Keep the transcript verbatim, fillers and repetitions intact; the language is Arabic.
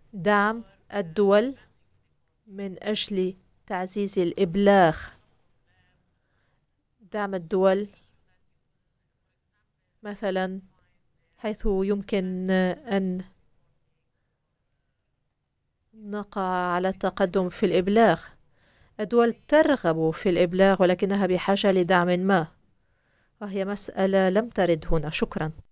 دعم الدول من أجل تعزيز الإبلاغ. دعم الدول مثلا حيث يمكن أن نقع على التقدم في الإبلاغ. الدول ترغب في الإبلاغ ولكنها بحاجة لدعم ما، وهي مسألة لم ترد هنا. شكرا.